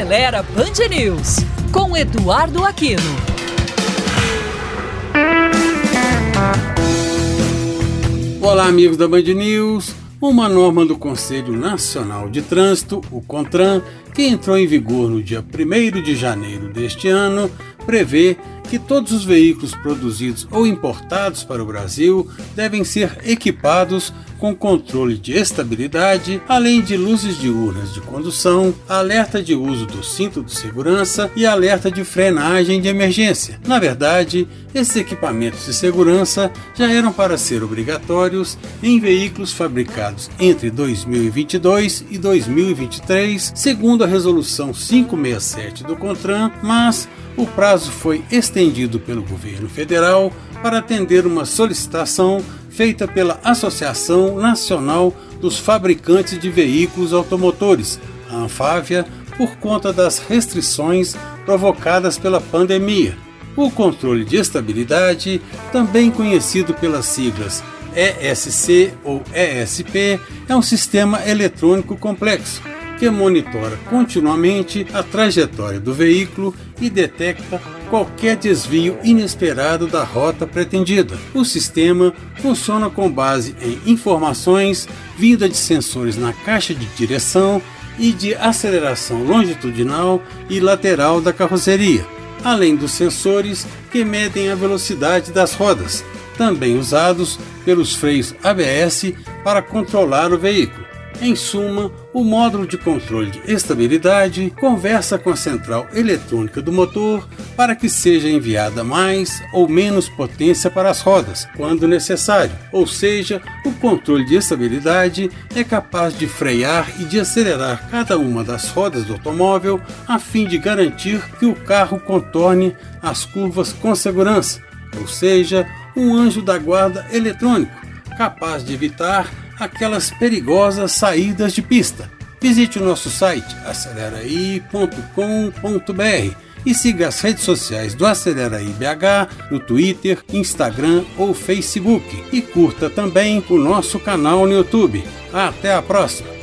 Acelera Band News, com Eduardo Aquino. Olá, amigos da Band News. Uma norma do Conselho Nacional de Trânsito, o CONTRAN, que entrou em vigor no dia 1º de janeiro deste ano, prevê que todos os veículos produzidos ou importados para o Brasil devem ser equipados com controle de estabilidade, além de luzes diurnas de condução, alerta de uso do cinto de segurança e alerta de frenagem de emergência. Na verdade, esses equipamentos de segurança já eram para ser obrigatórios em veículos fabricados entre 2022 e 2023, segundo a Resolução 567 do CONTRAN, mas o prazo foi estendido pelo governo federal para atender uma solicitação feita pela Associação Nacional dos Fabricantes de Veículos Automotores, a ANFAVEA, por conta das restrições provocadas pela pandemia. O controle de estabilidade, também conhecido pelas siglas ESC ou ESP, é um sistema eletrônico complexo que monitora continuamente a trajetória do veículo e detecta qualquer desvio inesperado da rota pretendida. O sistema funciona com base em informações vindas de sensores na caixa de direção e de aceleração longitudinal e lateral da carroceria, além dos sensores que medem a velocidade das rodas, também usados pelos freios ABS para controlar o veículo. Em suma, o módulo de controle de estabilidade conversa com a central eletrônica do motor para que seja enviada mais ou menos potência para as rodas, quando necessário. Ou seja, o controle de estabilidade é capaz de frear e de acelerar cada uma das rodas do automóvel a fim de garantir que o carro contorne as curvas com segurança. Ou seja, um anjo da guarda eletrônico, capaz de evitar aquelas perigosas saídas de pista. Visite o nosso site aceleraí.com.br e siga as redes sociais do Aceleraí BH no Twitter, Instagram ou Facebook e curta também o nosso canal no YouTube. Até a próxima!